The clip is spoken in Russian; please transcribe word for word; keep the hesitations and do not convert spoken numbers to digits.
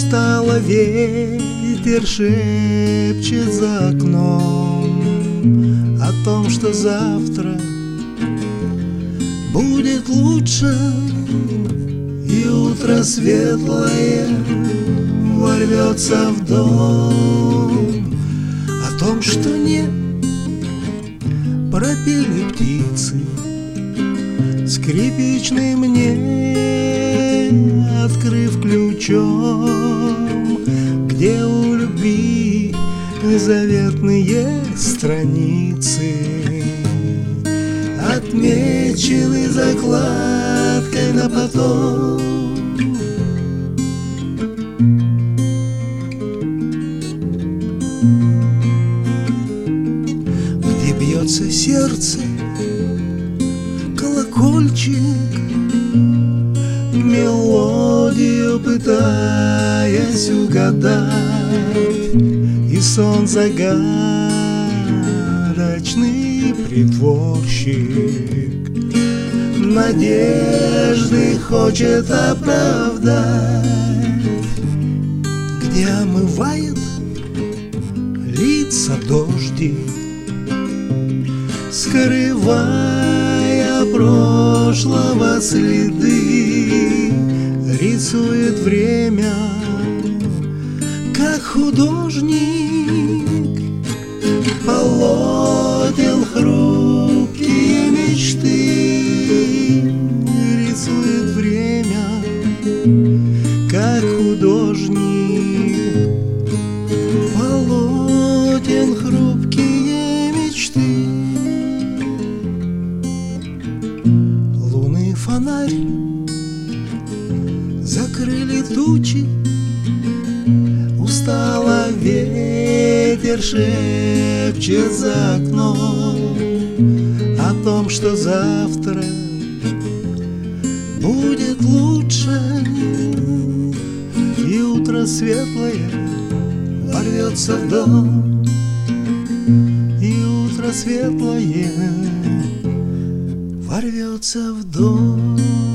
Устало ветер шепчет за окном о том, что завтра будет лучше, и утро светлое ворвется в дом. О том, что не пропели птицы, скрипичный мне, открыв ключом, где у любви заветные страницы, отмечены закладкой на потом. Где бьется сердце, колокольчик, мелодию пытаясь угадать, и сон загадочный притворщик надежды хочет оправдать, где омывает лица дождик, скрывая прошлого следы, рисует время, как художник, полотен хрупкие мечты, рисует время, как художник, полотен хрупкие мечты. Лунный фонарь закрыли тучи, устало ветер шепчет за окном о том, что завтра будет лучше, и утро светлое ворвется в дом, и утро светлое ворвется в дом.